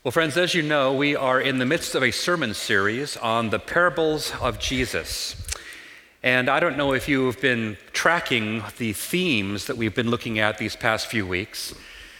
Well, friends, as you know, we are in the midst of a sermon series on the parables of Jesus. And I don't know if you've been tracking the themes that we've been looking at these past few weeks,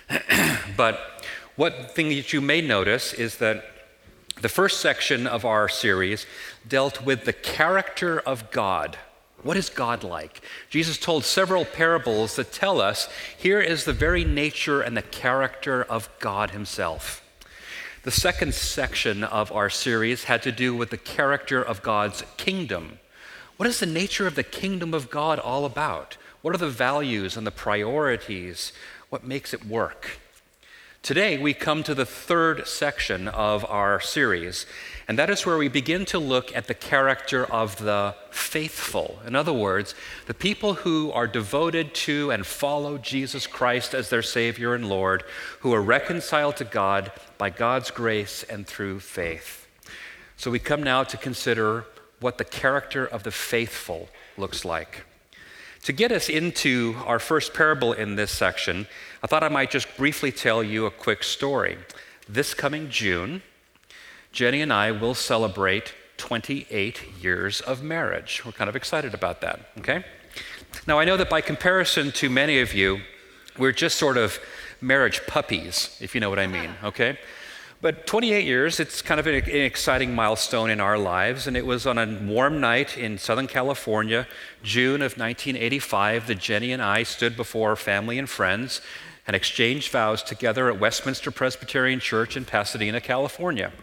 but one thing that you may notice is that the first section of our series dealt with the character of God. What is God like? Jesus told several parables that tell us here is the very nature and the character of God himself. The second section of our series had to do with the character of God's kingdom. What is the nature of the kingdom of God all about? What are the values and the priorities? What makes it work? Today, we come to the third section of our series, and that is where we begin to look at the character of the faithful. In other words, the people who are devoted to and follow Jesus Christ as their Savior and Lord, who are reconciled to God by God's grace and through faith. So we come now to consider what the character of the faithful looks like. To get us into our first parable in this section, I thought I might just briefly tell you a quick story. This coming June, Jenny and I will celebrate 28 years of marriage. We're kind of excited about that, okay? Now, I know that by comparison to many of you, we're just sort of marriage puppies, if you know what I mean, okay? But 28 years, it's kind of an exciting milestone in our lives, and it was on a warm night in Southern California, June of 1985, that Jenny and I stood before family and friends and exchanged vows together at Westminster Presbyterian Church in Pasadena, California.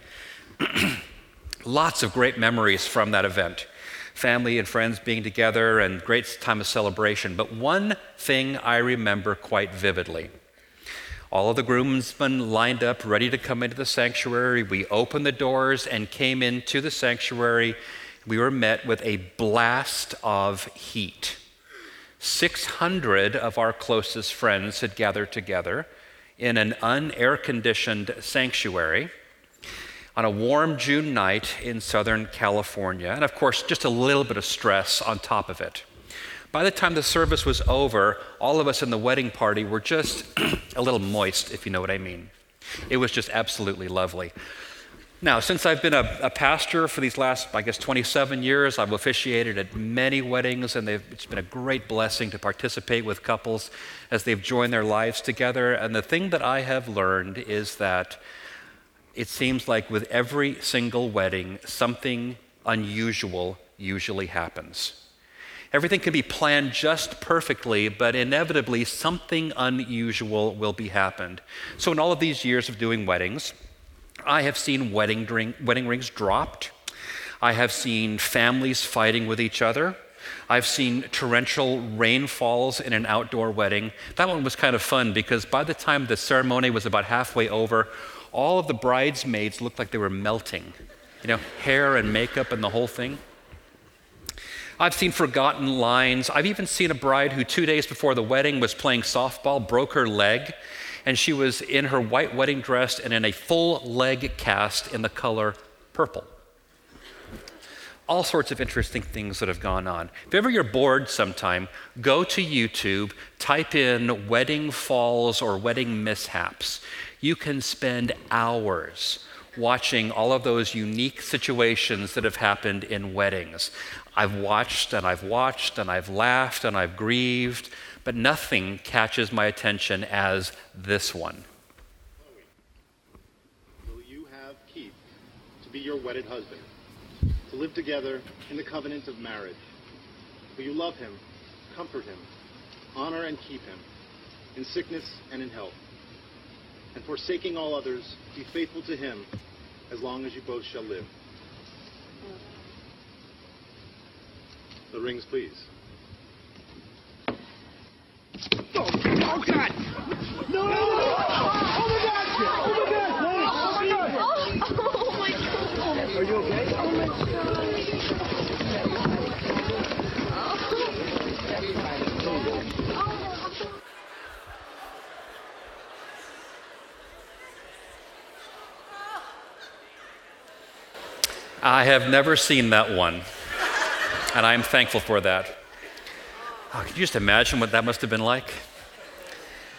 Lots of great memories from that event. Family and friends being together and great time of celebration. But one thing I remember quite vividly. All of the groomsmen lined up, ready to come into the sanctuary. We opened the doors and came into the sanctuary. We were met with a blast of heat. 600 of our closest friends had gathered together in an unair-conditioned sanctuary on a warm June night in Southern California. And of course, just a little bit of stress on top of it. By the time the service was over, all of us in the wedding party were just a little moist, if you know what I mean. It was just absolutely lovely. Now, since I've been a pastor for these last, 27 years, I've officiated at many weddings, and it's been a great blessing to participate with couples as they've joined their lives together. And the thing that I have learned is that it seems like with every single wedding, something unusual usually happens. Everything can be planned just perfectly, but inevitably something unusual will be happened. So in all of these years of doing weddings, I have seen wedding rings dropped. I have seen families fighting with each other. I've seen torrential rainfalls in an outdoor wedding. That one was kind of fun because by the time the ceremony was about halfway over, all of the bridesmaids looked like they were melting. Hair and makeup and the whole thing. I've seen forgotten lines. I've even seen a bride who 2 days before the wedding was playing softball, broke her leg, and she was in her white wedding dress and in a full leg cast in the color purple. All sorts of interesting things that have gone on. If ever you're bored sometime, go to YouTube, type in wedding falls or wedding mishaps. You can spend hours watching all of those unique situations that have happened in weddings. I've watched and I've watched and I've laughed and I've grieved, but nothing catches my attention as this one. Will you have Keith to be your wedded husband, to live together in the covenant of marriage? Will you love him, comfort him, honor and keep him, in sickness and in health, and forsaking all others, be faithful to him as long as you both shall live? The rings, please. Oh, God! No! Oh, my God! Oh, my God! Oh, my God! Are you okay? Oh, my God! I have never seen that one, and I'm thankful for that. Oh, can you just imagine what that must have been like?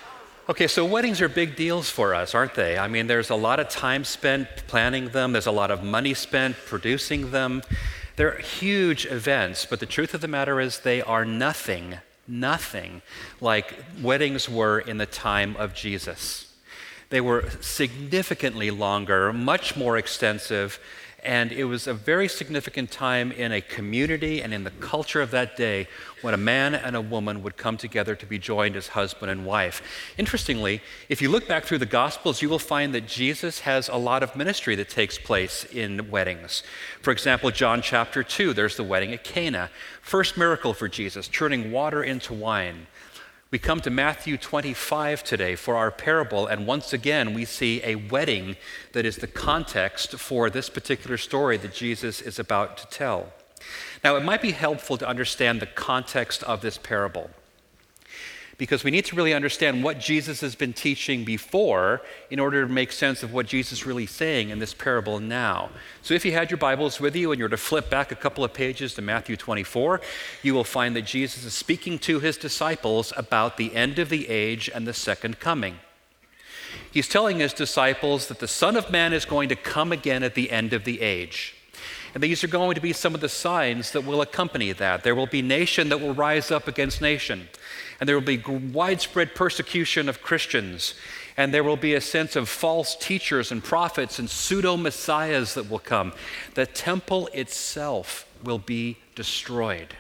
Okay, so weddings are big deals for us, aren't they? I mean, there's a lot of time spent planning them, there's a lot of money spent producing them. They're huge events, but the truth of the matter is they are nothing like weddings were in the time of Jesus. They were significantly longer, much more extensive, and it was a very significant time in a community and in the culture of that day when a man and a woman would come together to be joined as husband and wife. Interestingly, if you look back through the Gospels, you will find that Jesus has a lot of ministry that takes place in weddings. For example, John chapter 2, there's the wedding at Cana. First miracle for Jesus, turning water into wine. We come to Matthew 25 today for our parable, and once again we see a wedding that is the context for this particular story that Jesus is about to tell. Now, it might be helpful to understand the context of this parable, because we need to really understand what Jesus has been teaching before in order to make sense of what Jesus is really saying in this parable now. So if you had your Bibles with you and you were to flip back a couple of pages to Matthew 24, you will find that Jesus is speaking to his disciples about the end of the age and the second coming. He's telling his disciples that the Son of Man is going to come again at the end of the age. And these are going to be some of the signs that will accompany that. There will be nation that will rise up against nation. And there will be widespread persecution of Christians. And there will be a sense of false teachers and prophets and pseudo-messiahs that will come. The temple itself will be destroyed.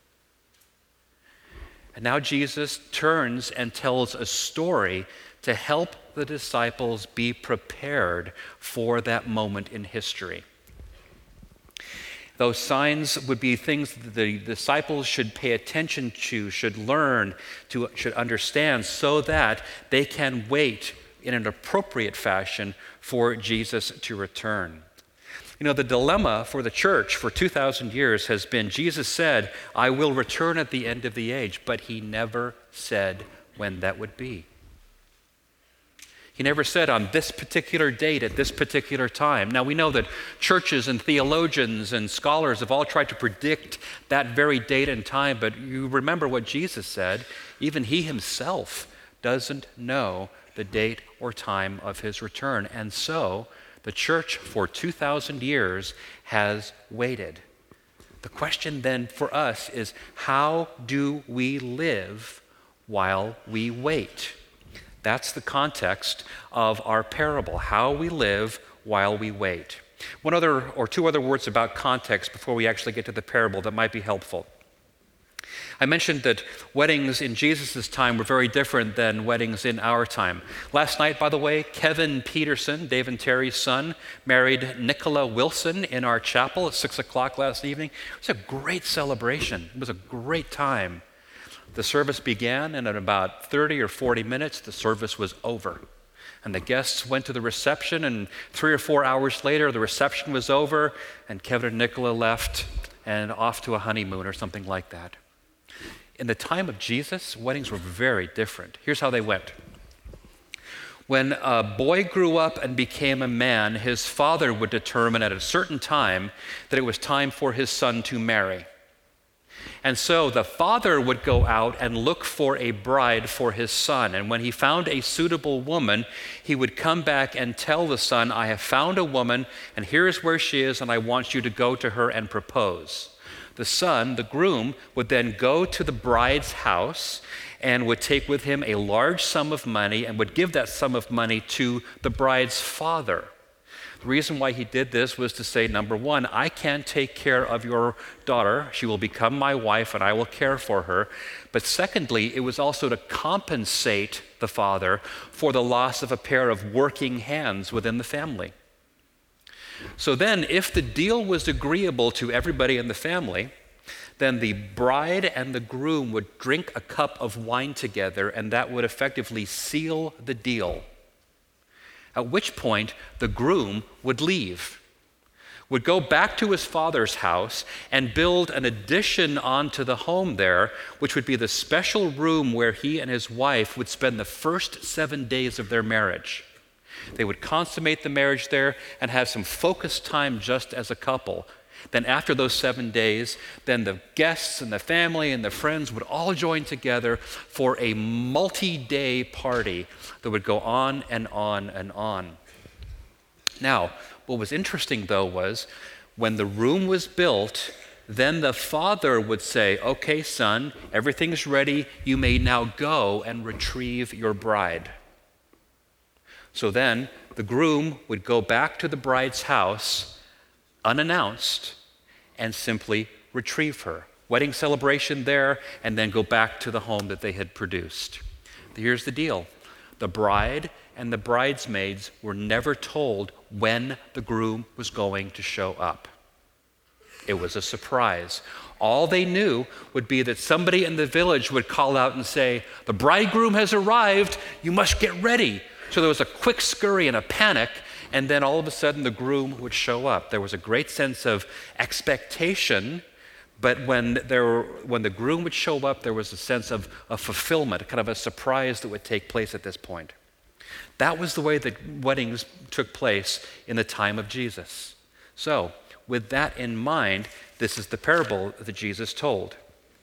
And now Jesus turns and tells a story to help the disciples be prepared for that moment in history. Those signs would be things that the disciples should pay attention to, should learn, should understand, so that they can wait in an appropriate fashion for Jesus to return. You know, the dilemma for the church for 2,000 years has been, Jesus said, I will return at the end of the age, but he never said when that would be. He never said on this particular date at this particular time. Now we know that churches and theologians and scholars have all tried to predict that very date and time, but you remember what Jesus said. Even he himself doesn't know the date or time of his return. And so the church for 2,000 years has waited. The question then for us is, how do we live while we wait? That's the context of our parable, how we live while we wait. One other or two other words about context before we actually get to the parable that might be helpful. I mentioned that weddings in Jesus' time were very different than weddings in our time. Last night, by the way, Kevin Peterson, Dave and Terry's son, married Nicola Wilson in our chapel at 6 o'clock last evening. It was a great celebration. It was a great time. The service began, and in about 30 or 40 minutes, the service was over. And the guests went to the reception, and 3 or 4 hours later, the reception was over, and Kevin and Nicola left and off to a honeymoon or something like that. In the time of Jesus, weddings were very different. Here's how they went. When a boy grew up and became a man, his father would determine at a certain time that it was time for his son to marry. And so the father would go out and look for a bride for his son. And when he found a suitable woman, he would come back and tell the son, I have found a woman, and here is where she is, and I want you to go to her and propose. The son, the groom, would then go to the bride's house and would take with him a large sum of money and would give that sum of money to the bride's father. The reason why he did this was to say, number one, I can take care of your daughter. She will become my wife and I will care for her. But secondly, it was also to compensate the father for the loss of a pair of working hands within the family. So then, if the deal was agreeable to everybody in the family, then the bride and the groom would drink a cup of wine together, and that would effectively seal the deal. At which point, the groom would leave, would go back to his father's house and build an addition onto the home there, which would be the special room where he and his wife would spend the first 7 days of their marriage. They would consummate the marriage there and have some focused time just as a couple. Then after those 7 days, then the guests and the family and the friends would all join together for a multi-day party that would go on and on and on. Now, what was interesting though was when the room was built, then the father would say, okay, son, everything's ready. You may now go and retrieve your bride. So then the groom would go back to the bride's house unannounced and simply retrieve her. Wedding celebration there, and then go back to the home that they had produced. Here's the deal. The bride and the bridesmaids were never told when the groom was going to show up. It was a surprise. All they knew would be that somebody in the village would call out and say, the bridegroom has arrived, you must get ready. So there was a quick scurry and a panic, and then all of a sudden the groom would show up. There was a great sense of expectation, but when the groom would show up, there was a sense of fulfillment, kind of a surprise that would take place at this point. That was the way that weddings took place in the time of Jesus. So, with that in mind, this is the parable that Jesus told.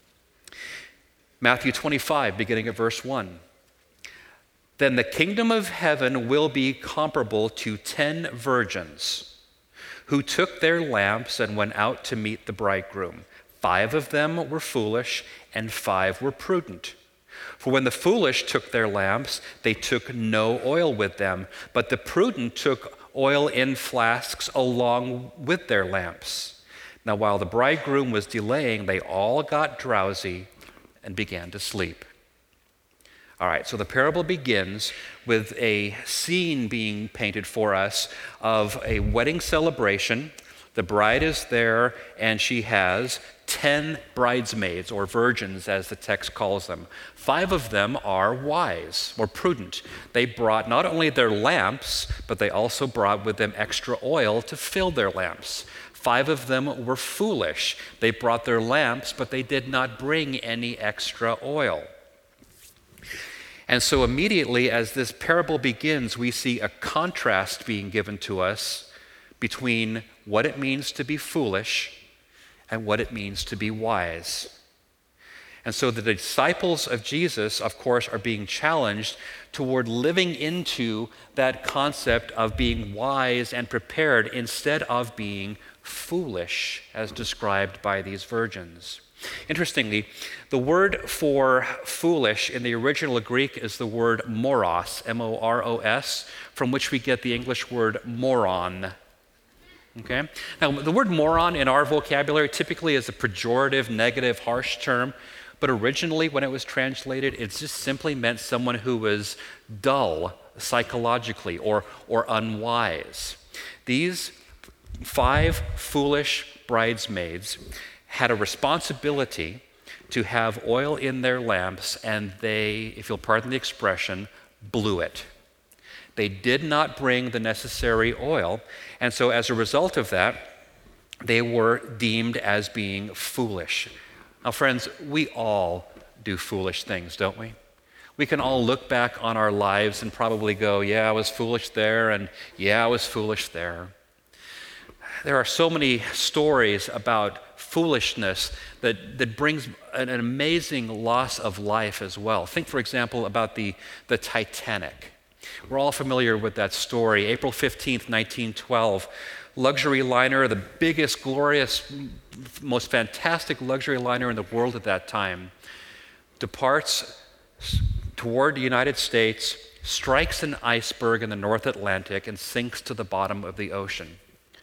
Matthew 25, beginning at verse 1. Then the kingdom of heaven will be comparable to 10 virgins who took their lamps and went out to meet the bridegroom. 5 of them were foolish and 5 were prudent. For when the foolish took their lamps, they took no oil with them, but the prudent took oil in flasks along with their lamps. Now while the bridegroom was delaying, they all got drowsy and began to sleep. All right, so the parable begins with a scene being painted for us of a wedding celebration. The bride is there, and she has 10 bridesmaids, or virgins as the text calls them. 5 of them are wise or prudent. They brought not only their lamps, but they also brought with them extra oil to fill their lamps. 5 of them were foolish. They brought their lamps, but they did not bring any extra oil. And so immediately as this parable begins, we see a contrast being given to us between what it means to be foolish and what it means to be wise. And so the disciples of Jesus, of course, are being challenged toward living into that concept of being wise and prepared instead of being foolish, as described by these virgins. Interestingly, the word for foolish in the original Greek is the word moros, M-O-R-O-S, from which we get the English word moron. Okay? Now, the word moron in our vocabulary typically is a pejorative, negative, harsh term, but originally when it was translated, it just simply meant someone who was dull psychologically or unwise. These 5 foolish bridesmaids had a responsibility to have oil in their lamps, and they, if you'll pardon the expression, blew it. They did not bring the necessary oil, and so as a result of that, they were deemed as being foolish. Now, friends, we all do foolish things, don't we? We can all look back on our lives and probably go, yeah, I was foolish there, and yeah, I was foolish there. There are so many stories about foolishness that brings an amazing loss of life as well. Think, for example, about the Titanic. We're all familiar with that story. April 15th, 1912, luxury liner, the biggest, glorious, most fantastic luxury liner in the world at that time, departs toward the United States, strikes an iceberg in the North Atlantic, and sinks to the bottom of the ocean.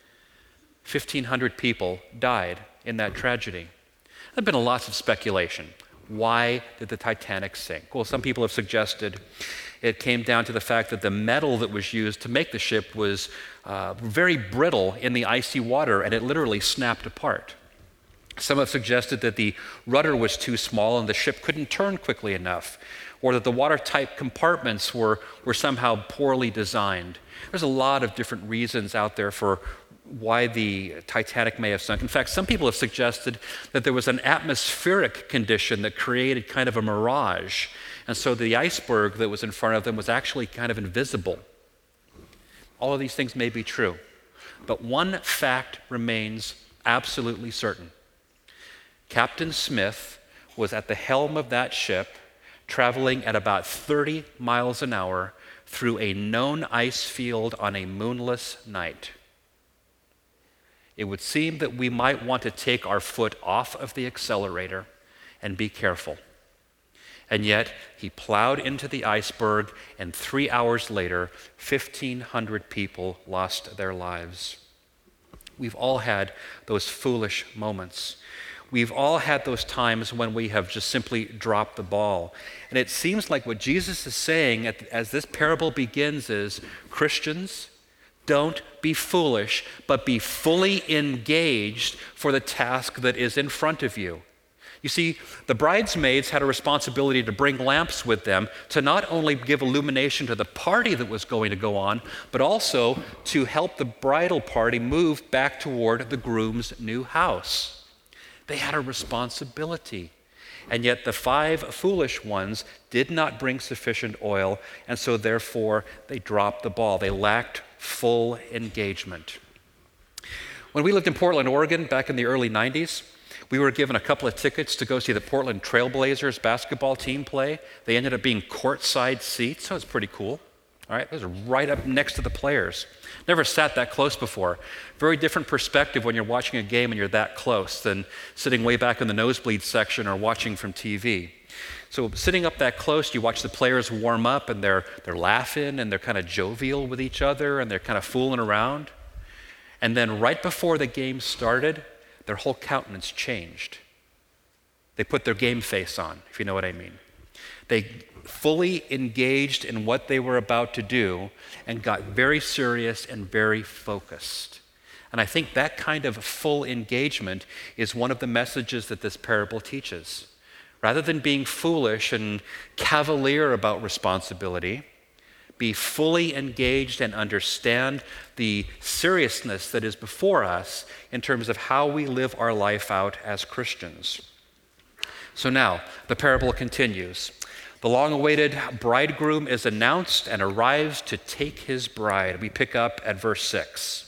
1,500 people died in that tragedy. There have been lots of speculation. Why did the Titanic sink? Well, some people have suggested it came down to the fact that the metal that was used to make the ship was very brittle in the icy water, and it literally snapped apart. Some have suggested that the rudder was too small and the ship couldn't turn quickly enough, or that the watertight compartments were somehow poorly designed. There's a lot of different reasons out there for why the Titanic may have sunk. In fact, some people have suggested that there was an atmospheric condition that created kind of a mirage, and so the iceberg that was in front of them was actually kind of invisible. All of these things may be true, but one fact remains absolutely certain. Captain Smith was at the helm of that ship, traveling at about 30 miles an hour through a known ice field on a moonless night. It would seem that we might want to take our foot off of the accelerator and be careful. And yet, he plowed into the iceberg, and 3 hours later, 1,500 people lost their lives. We've all had those foolish moments. We've all had those times when we have just simply dropped the ball. And it seems like what Jesus is saying as this parable begins is, Christians, don't be foolish, but be fully engaged for the task that is in front of you. You see, the bridesmaids had a responsibility to bring lamps with them to not only give illumination to the party that was going to go on, but also to help the bridal party move back toward the groom's new house. They had a responsibility. And yet the 5 foolish ones did not bring sufficient oil, and so therefore they dropped the ball. They lacked full engagement. When we lived in Portland, Oregon, back in the early 90s, we were given a couple of tickets to go see the Portland Trailblazers basketball team play. They ended up being courtside seats, so it's pretty cool. All right, those are right up next to the players. Never sat that close before. Very different perspective when you're watching a game and you're that close than sitting way back in the nosebleed section or watching from TV. So sitting up that close, you watch the players warm up and they're laughing and they're kind of jovial with each other and they're kind of fooling around. And then right before the game started, their whole countenance changed. They put their game face on, if you know what I mean. They fully engaged in what they were about to do and got very serious and very focused. And I think that kind of full engagement is one of the messages that this parable teaches. Rather than being foolish and cavalier about responsibility, be fully engaged and understand the seriousness that is before us in terms of how we live our life out as Christians. So now, the parable continues. The long-awaited bridegroom is announced and arrives to take his bride. We pick up at verse 6.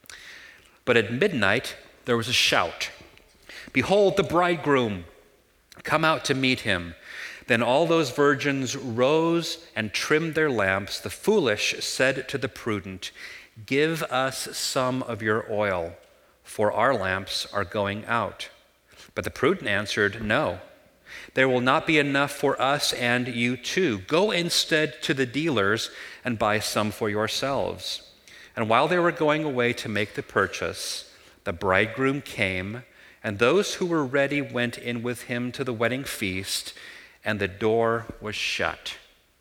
But at midnight there was a shout. Behold the bridegroom! Come out to meet him. Then all those virgins rose and trimmed their lamps. The foolish said to the prudent, Give us some of your oil, for our lamps are going out. But the prudent answered, No, there will not be enough for us and you too. Go instead to the dealers and buy some for yourselves. And while they were going away to make the purchase, the bridegroom came, and those who were ready went in with him to the wedding feast, and the door was shut.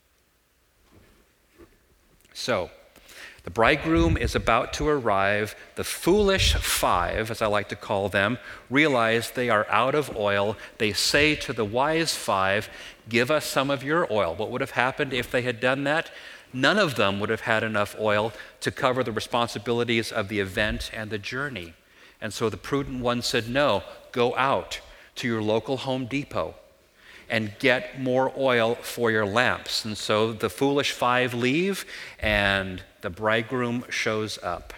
So, the bridegroom is about to arrive. The foolish 5, as I like to call them, realize they are out of oil. They say to the wise 5, Give us some of your oil. What would have happened if they had done that? None of them would have had enough oil to cover the responsibilities of the event and the journey. And so the prudent one said, No, go out to your local Home Depot and get more oil for your lamps. And so the foolish 5 leave, and the bridegroom shows up.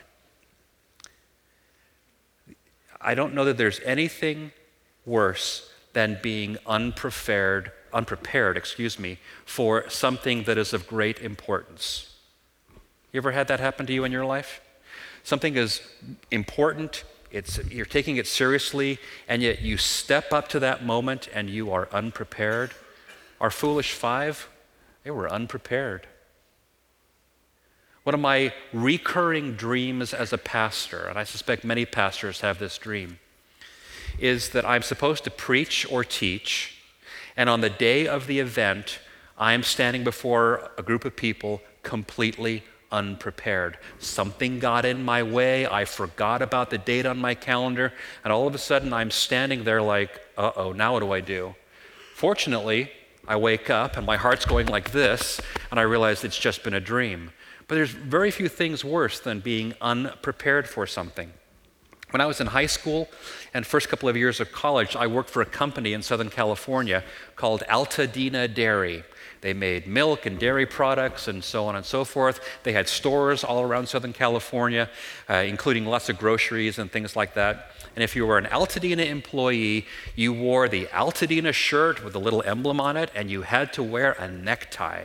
I don't know that there's anything worse than being unprepared, for something that is of great importance. You ever had that happen to you in your life? Something is important, you're taking it seriously, and yet you step up to that moment and you are unprepared. Our foolish 5, they were unprepared. One of my recurring dreams as a pastor, and I suspect many pastors have this dream, is that I'm supposed to preach or teach, and on the day of the event, I'm standing before a group of people completely unprepared. Something got in my way. I forgot about the date on my calendar, and all of a sudden I'm standing there like, uh-oh, now what do I do? Fortunately, I wake up and my heart's going like this, and I realize it's just been a dream. But there's very few things worse than being unprepared for something. When I was in high school and first couple of years of college, I worked for a company in Southern California called Altadena Dairy. They made milk and dairy products and so on and so forth. They had stores all around Southern California, including lots of groceries and things like that. And if you were an Altadena employee, you wore the Altadena shirt with a little emblem on it, and you had to wear a necktie.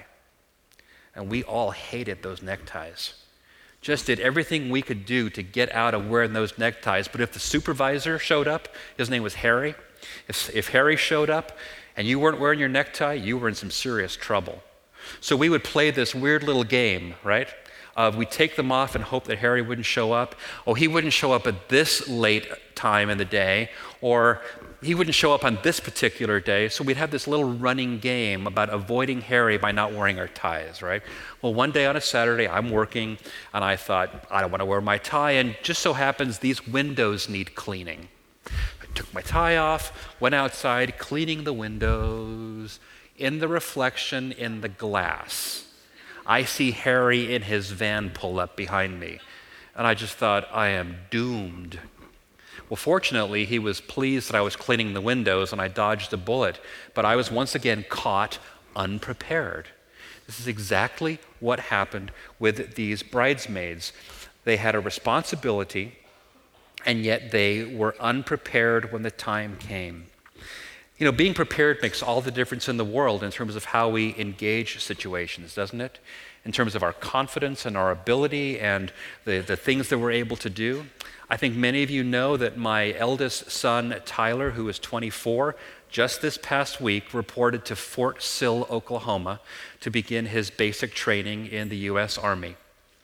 And we all hated those neckties. Just did everything we could do to get out of wearing those neckties. But if the supervisor showed up, his name was Harry, if Harry showed up and you weren't wearing your necktie, you were in some serious trouble. So we would play this weird little game, right? We'd take them off and hope that Harry wouldn't show up. Oh, he wouldn't show up at this late time in the day, or he wouldn't show up on this particular day. So we'd have this little running game about avoiding Harry by not wearing our ties, right? Well, one day on a Saturday, I'm working, and I thought, I don't want to wear my tie, and just so happens these windows need cleaning. I took my tie off, went outside, cleaning the windows. In the reflection in the glass, I see Harry in his van pull up behind me, and I just thought, I am doomed. Well, fortunately, he was pleased that I was cleaning the windows and I dodged a bullet, but I was once again caught unprepared. This is exactly what happened with these bridesmaids. They had a responsibility, and yet they were unprepared when the time came. You know, being prepared makes all the difference in the world in terms of how we engage situations, doesn't it? In terms of our confidence and our ability and the things that we're able to do. I think many of you know that my eldest son, Tyler, who is 24, just this past week reported to Fort Sill, Oklahoma, to begin his basic training in the U.S. Army.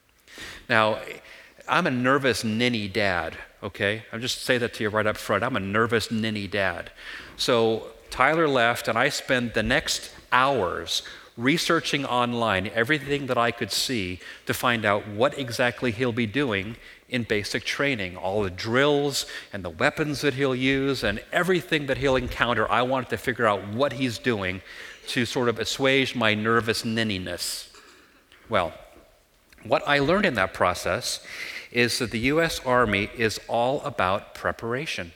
Now, I'm a nervous ninny dad, okay? I'll just say that to you right up front. I'm a nervous ninny dad. So Tyler left, and I spent the next hours researching online everything that I could see to find out what exactly he'll be doing in basic training, all the drills and the weapons that he'll use and everything that he'll encounter. I wanted to figure out what he's doing to sort of assuage my nervous ninniness. Well, what I learned in that process is that the U.S. Army is all about preparation.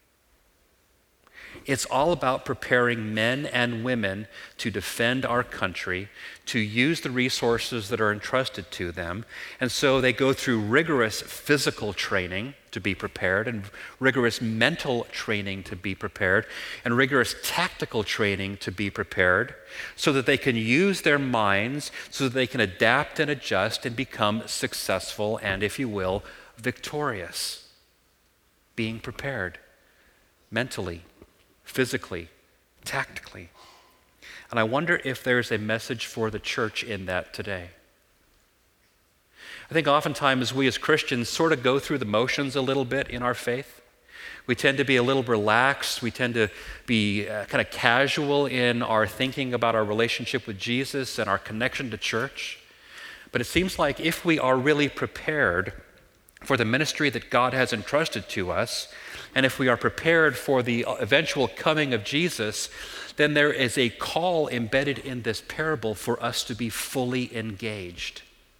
It's all about preparing men and women to defend our country, to use the resources that are entrusted to them. And so they go through rigorous physical training to be prepared, and rigorous mental training to be prepared, and rigorous tactical training to be prepared, so that they can use their minds, so that they can adapt and adjust and become successful and, if you will, victorious. Being prepared mentally, physically, tactically. And I wonder if there's a message for the church in that today. I think oftentimes we as Christians sort of go through the motions a little bit in our faith. We tend to be a little relaxed. We tend to be kind of casual in our thinking about our relationship with Jesus and our connection to church. But it seems like if we are really prepared for the ministry that God has entrusted to us, and if we are prepared for the eventual coming of Jesus, then there is a call embedded in this parable for us to be fully engaged.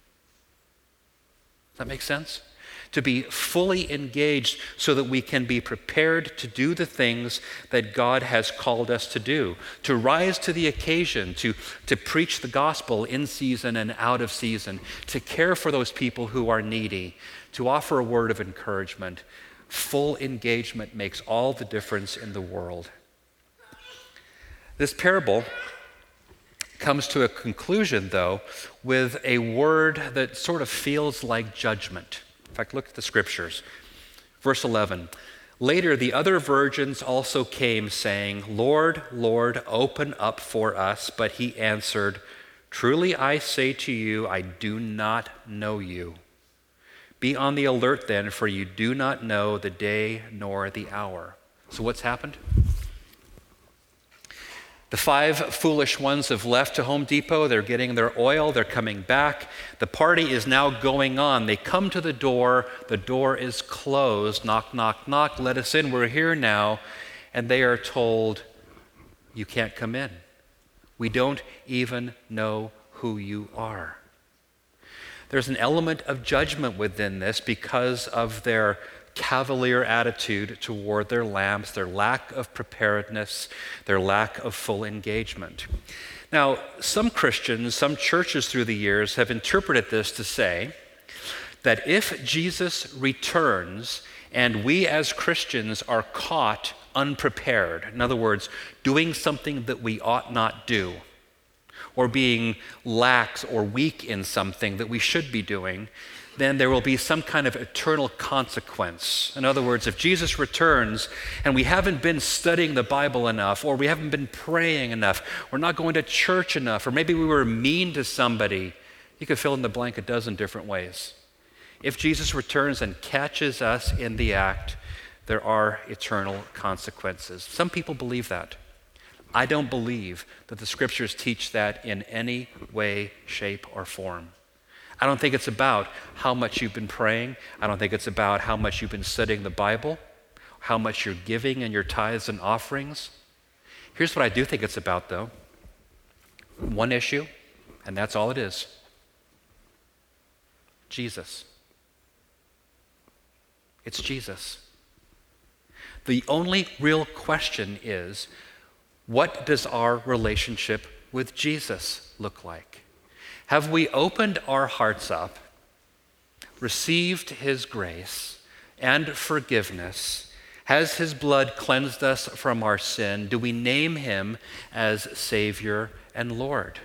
Does that make sense? To be fully engaged so that we can be prepared to do the things that God has called us to do, to rise to the occasion, to preach the gospel in season and out of season, to care for those people who are needy, to offer a word of encouragement. Full engagement makes all the difference in the world. This parable comes to a conclusion, though, with a word that sort of feels like judgment. In fact, look at the scriptures. Verse 11, later the other virgins also came, saying, Lord, Lord, open up for us. But he answered, truly I say to you, I do not know you. Be on the alert then, for you do not know the day nor the hour. So what's happened? The 5 foolish ones have left to Home Depot. They're getting their oil. They're coming back. The party is now going on. They come to the door. The door is closed. Knock, knock, knock. Let us in. We're here now. And they are told, you can't come in. We don't even know who you are. There's an element of judgment within this because of their cavalier attitude toward their lambs, their lack of preparedness, their lack of full engagement. Now, some Christians, some churches through the years have interpreted this to say that if Jesus returns and we as Christians are caught unprepared, in other words, doing something that we ought not do, or being lax or weak in something that we should be doing, then there will be some kind of eternal consequence. In other words, if Jesus returns and we haven't been studying the Bible enough, or we haven't been praying enough, we're not going to church enough, or maybe we were mean to somebody, you could fill in the blank a dozen different ways. If Jesus returns and catches us in the act, there are eternal consequences. Some people believe that. I don't believe that the scriptures teach that in any way, shape, or form. I don't think it's about how much you've been praying. I don't think it's about how much you've been studying the Bible, how much you're giving in your tithes and offerings. Here's what I do think it's about, though. One issue, and that's all it is. Jesus. It's Jesus. The only real question is, what does our relationship with Jesus look like? Have we opened our hearts up, received his grace and forgiveness? Has his blood cleansed us from our sin? Do we name him as Savior and Lord?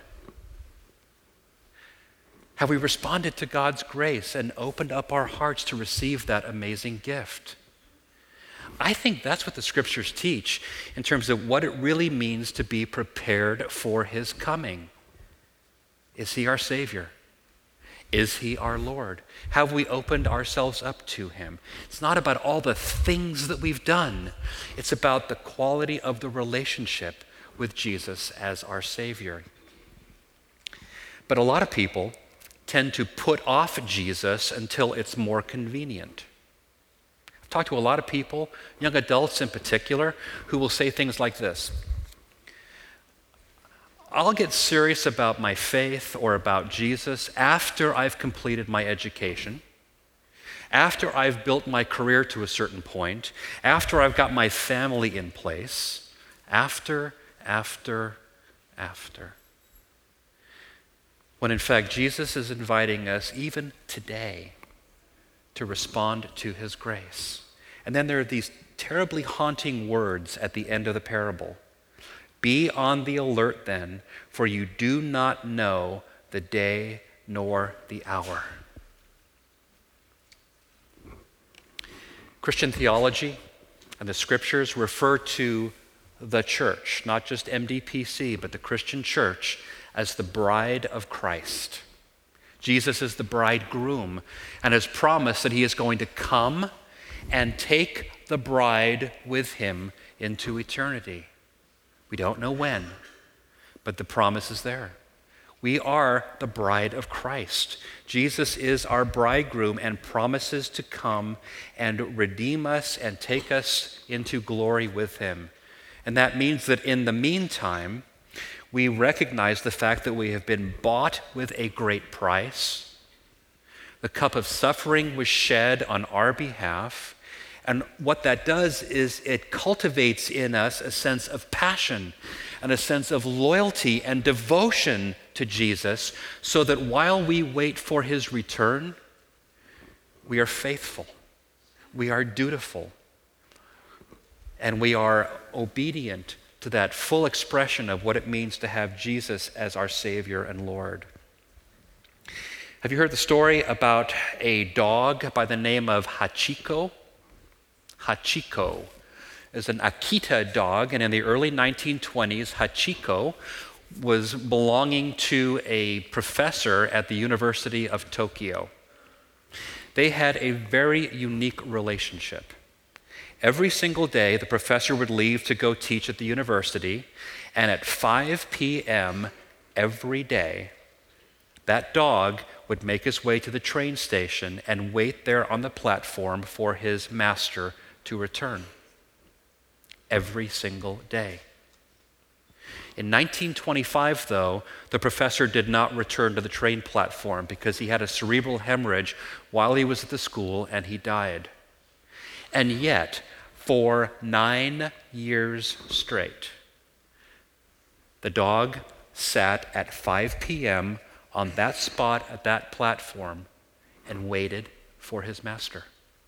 Have we responded to God's grace and opened up our hearts to receive that amazing gift? I think that's what the scriptures teach in terms of what it really means to be prepared for his coming. Is he our Savior? Is he our Lord? Have we opened ourselves up to him? It's not about all the things that we've done. It's about the quality of the relationship with Jesus as our Savior. But a lot of people tend to put off Jesus until it's more convenient. I've talked to a lot of people, young adults in particular, who will say things like this: I'll get serious about my faith or about Jesus after I've completed my education, after I've built my career to a certain point, after I've got my family in place, after. When in fact, Jesus is inviting us even today to respond to his grace. And then there are these terribly haunting words at the end of the parable. Be on the alert then, for you do not know the day nor the hour. Christian theology and the scriptures refer to the church, not just MDPC, but the Christian church, as the bride of Christ. Jesus is the bridegroom and has promised that he is going to come and take the bride with him into eternity. We don't know when, but the promise is there. We are the bride of Christ. Jesus is our bridegroom and promises to come and redeem us and take us into glory with him. And that means that in the meantime, we recognize the fact that we have been bought with a great price. The cup of suffering was shed on our behalf. And what that does is it cultivates in us a sense of passion and a sense of loyalty and devotion to Jesus, so that while we wait for his return, we are faithful, we are dutiful, and we are obedient to that full expression of what it means to have Jesus as our Savior and Lord. Have you heard the story about a dog by the name of Hachiko? Hachiko is an Akita dog, and in the early 1920s, Hachiko was belonging to a professor at the University of Tokyo. They had a very unique relationship. Every single day, the professor would leave to go teach at the university, and at 5 p.m. every day, that dog would make his way to the train station and wait there on the platform for his master to return. Every single day. In 1925, though, the professor did not return to the train platform because he had a cerebral hemorrhage while he was at the school and he died. And yet, for 9 years straight, the dog sat at 5 p.m. on that spot at that platform and waited for his master.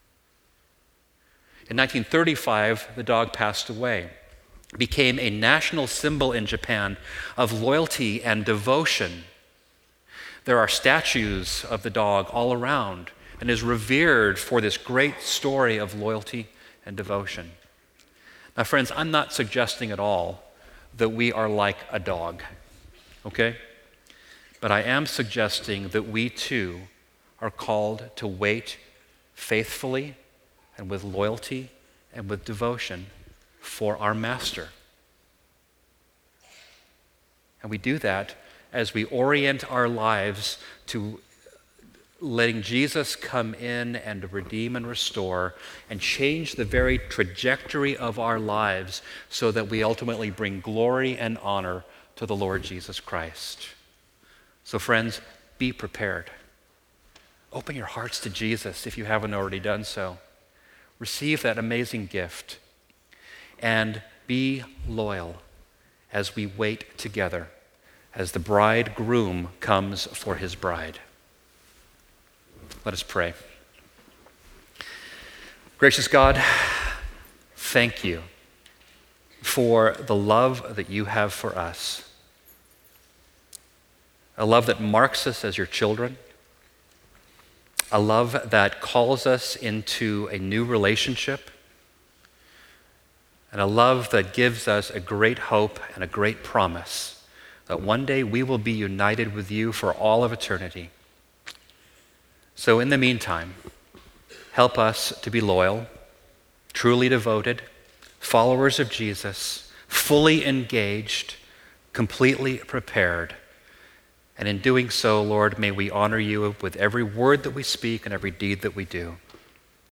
In 1935, the dog passed away, became a national symbol in Japan of loyalty and devotion. There are statues of the dog all around and is revered for this great story of loyalty and devotion. Now, friends, I'm not suggesting at all that we are like a dog, okay? But I am suggesting that we too are called to wait faithfully and with loyalty and with devotion for our master. And we do that as we orient our lives to letting Jesus come in and redeem and restore and change the very trajectory of our lives so that we ultimately bring glory and honor to the Lord Jesus Christ. So friends, be prepared. Open your hearts to Jesus if you haven't already done so. Receive that amazing gift and be loyal as we wait together as the bridegroom comes for his bride. Let us pray. Gracious God, thank you for the love that you have for us, a love that marks us as your children, a love that calls us into a new relationship, and a love that gives us a great hope and a great promise that one day we will be united with you for all of eternity. So in the meantime, help us to be loyal, truly devoted, followers of Jesus, fully engaged, completely prepared. And in doing so, Lord, may we honor you with every word that we speak and every deed that we do.